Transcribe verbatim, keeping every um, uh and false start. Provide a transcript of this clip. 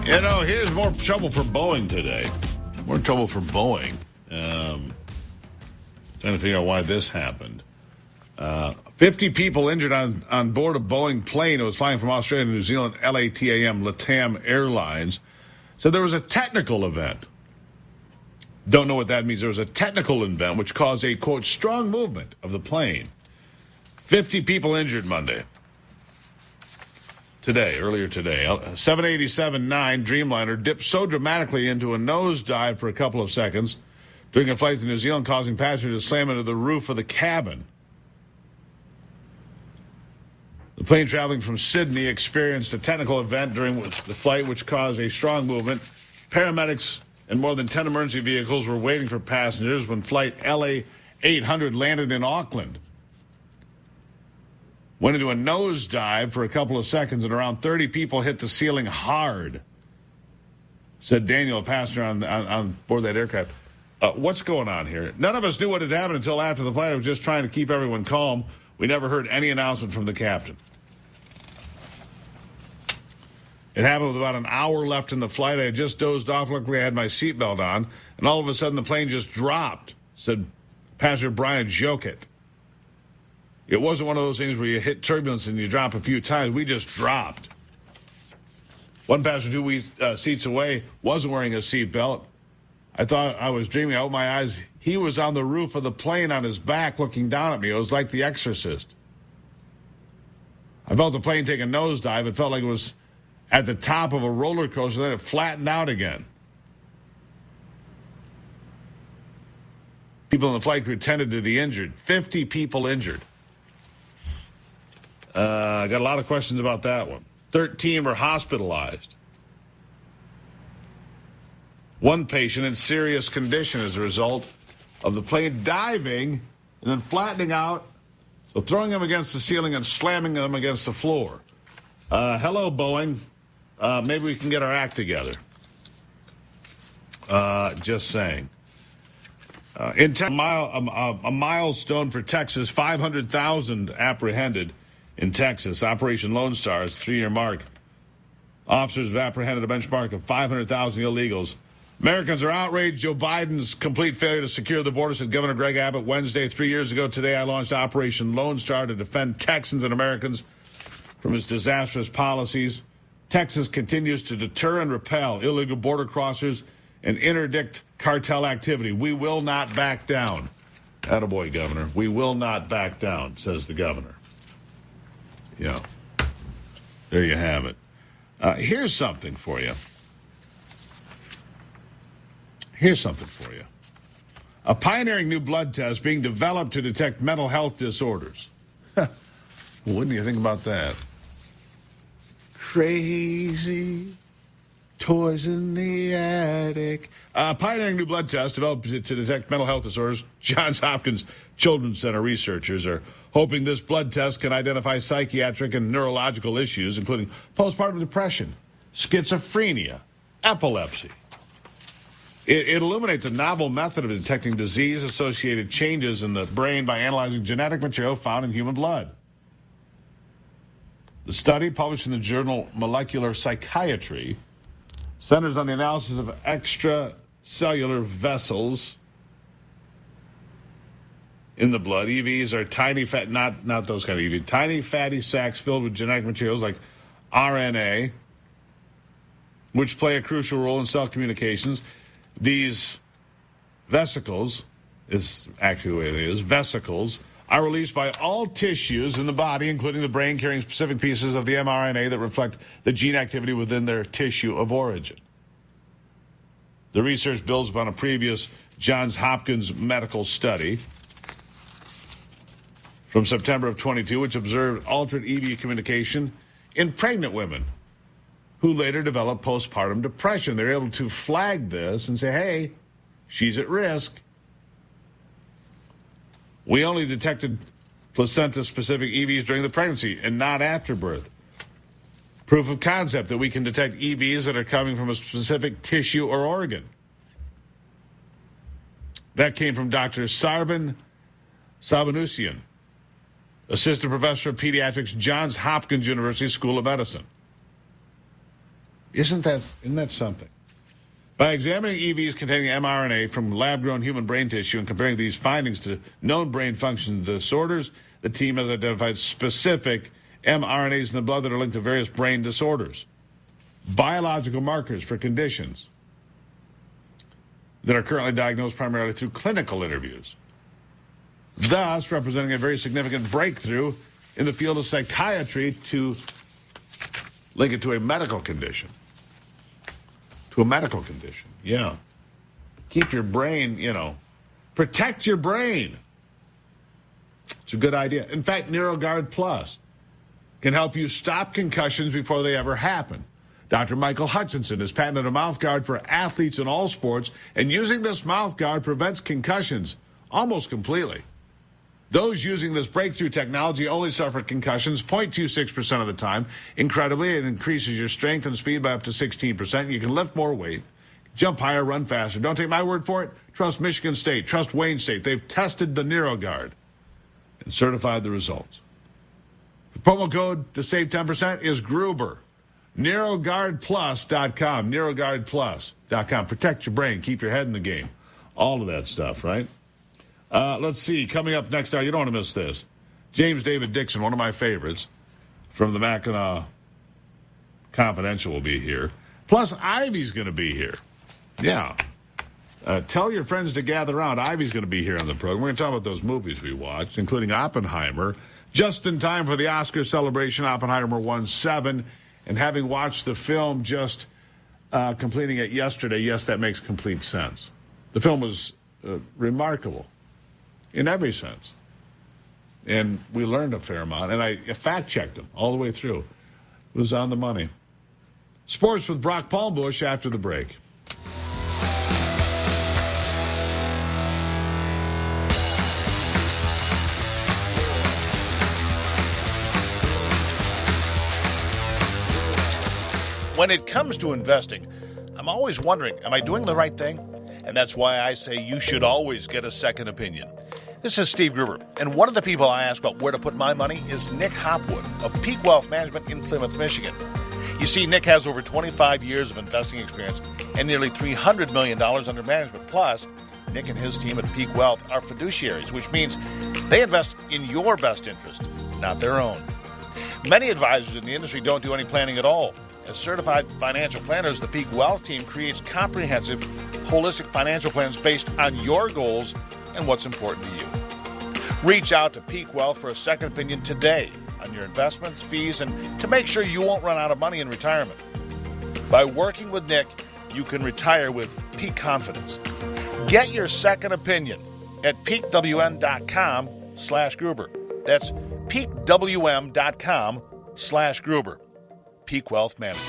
You know, here's more trouble for Boeing today. More trouble for Boeing. Um, trying to figure out why this happened. Uh, fifty people injured on, on board a Boeing plane that was flying from Australia to New Zealand, L A T A M, LATAM Airlines. So there was a technical event. Don't know what that means. There was a technical event which caused a, quote, strong movement of the plane. fifty people injured Monday. Today, earlier today. seven eighty-seven nine Dreamliner dipped so dramatically into a nosedive for a couple of seconds during a flight to New Zealand, causing passengers to slam into the roof of the cabin. The plane traveling from Sydney experienced a technical event during the flight which caused a strong movement. Paramedics and more than ten emergency vehicles were waiting for passengers when flight L A eight hundred landed in Auckland. Went into a nosedive for a couple of seconds, and around thirty people hit the ceiling hard, said Daniel, a passenger on, on, on board that aircraft. Uh, what's going on here? None of us knew what had happened until after the flight. I was just trying to keep everyone calm. We never heard any announcement from the captain. It happened with about an hour left in the flight. I had just dozed off. Luckily, I had my seatbelt on, and all of a sudden the plane just dropped, said Passenger Brian Jokett. It wasn't one of those things where you hit turbulence and you drop a few times. We just dropped. One passenger two we, uh, seats away wasn't wearing a seatbelt. I thought I was dreaming. I opened my eyes. He was on the roof of the plane on his back looking down at me. It was like The Exorcist. I felt the plane take a nosedive. It felt like it was at the top of a roller coaster. Then it flattened out again. People in the flight crew tended to the injured. fifty people injured. I uh, got a lot of questions about that one. thirteen were hospitalized. One patient in serious condition as a result of the plane diving and then flattening out, so throwing them against the ceiling and slamming them against the floor. Uh, hello, Boeing. Uh, maybe we can get our act together. Uh, just saying. Uh, in te- a, mile, a, a milestone for Texas, five hundred thousand apprehended. In Texas, Operation Lone Star's three-year mark. Officers have apprehended a benchmark of five hundred thousand illegals. Americans are outraged. Joe Biden's complete failure to secure the border, said Governor Greg Abbott Wednesday. Three years ago today, I launched Operation Lone Star to defend Texans and Americans from his disastrous policies. Texas continues to deter and repel illegal border crossers and interdict cartel activity. We will not back down. Attaboy, Governor. We will not back down, says the governor. Yeah, there you have it. Uh, here's something for you. Here's something for you. A pioneering new blood test being developed to detect mental health disorders. Well, what do you think about that? Crazy toys in the attic. A pioneering new blood test developed to, to detect mental health disorders. Johns Hopkins Children's Center researchers are hoping this blood test can identify psychiatric and neurological issues, including postpartum depression, schizophrenia, epilepsy. It, it illuminates a novel method of detecting disease-associated changes in the brain by analyzing genetic material found in human blood. The study, published in the journal Molecular Psychiatry, centers on the analysis of extracellular vessels in the blood. E Vs are tiny fat, not, not those kind of E Vs, tiny fatty sacs filled with genetic materials like R N A, which play a crucial role in cell communications. These vesicles, is actually the way it is, vesicles, are released by all tissues in the body, including the brain, carrying specific pieces of the mRNA that reflect the gene activity within their tissue of origin. The research builds upon a previous Johns Hopkins medical study from September of twenty-two, which observed altered E V communication in pregnant women who later developed postpartum depression. They're able to flag this and say, hey, she's at risk. We only detected placenta-specific E Vs during the pregnancy and not after birth. Proof of concept that we can detect E Vs that are coming from a specific tissue or organ. That came from Doctor Sarvan Sabanusian, assistant professor of pediatrics, Johns Hopkins University School of Medicine. Isn't that, isn't that something? By examining E Vs containing mRNA from lab-grown human brain tissue and comparing these findings to known brain function disorders, the team has identified specific mRNAs in the blood that are linked to various brain disorders, biological markers for conditions that are currently diagnosed primarily through clinical interviews, thus representing a very significant breakthrough in the field of psychiatry to link it to a medical condition. To a medical condition, yeah. Keep your brain, you know, protect your brain. It's a good idea. In fact, NeuroGuard Plus can help you stop concussions before they ever happen. Doctor Michael Hutchinson has patented a mouth guard for athletes in all sports, and using this mouth guard prevents concussions almost completely. Those using this breakthrough technology only suffer concussions zero point two six percent of the time. Incredibly, it increases your strength and speed by up to sixteen percent. You can lift more weight, jump higher, run faster. Don't take my word for it. Trust Michigan State. Trust Wayne State. They've tested the NeuroGuard and certified the results. The promo code to save ten percent is Gruber. NeuroGuard Plus dot com. NeuroGuard Plus dot com. Protect your brain. Keep your head in the game. All of that stuff, right? Uh, let's see. Coming up next hour, you don't want to miss this. James David Dixon, one of my favorites, from the Mackinac Confidential will be here. Plus, Ivy's going to be here. Yeah. Uh, tell your friends to gather around. Ivy's going to be here on the program. We're going to talk about those movies we watched, including Oppenheimer. Just in time for the Oscar celebration, Oppenheimer won seven. And having watched the film, just uh, completing it yesterday, yes, that makes complete sense. The film was uh, remarkable in every sense. And we learned a fair amount. And I fact-checked them all the way through. It was on the money. Sports with Brock Palmbush after the break. When it comes to investing, I'm always wondering, am I doing the right thing? And that's why I say you should always get a second opinion. This is Steve Gruber, and one of the people I ask about where to put my money is Nick Hopwood of Peak Wealth Management in Plymouth, Michigan. You see, Nick has over twenty-five years of investing experience and nearly three hundred million dollars under management. Plus, Nick and his team at Peak Wealth are fiduciaries, which means they invest in your best interest, not their own. Many advisors in the industry don't do any planning at all. As certified financial planners, the Peak Wealth team creates comprehensive, holistic financial plans based on your goals and what's important to you. Reach out to Peak Wealth for a second opinion today on your investments, fees, and to make sure you won't run out of money in retirement. By working with Nick, you can retire with peak confidence. Get your second opinion at peakwn.com slash Gruber. That's peakwm.com slash Gruber. Peak Wealth Management.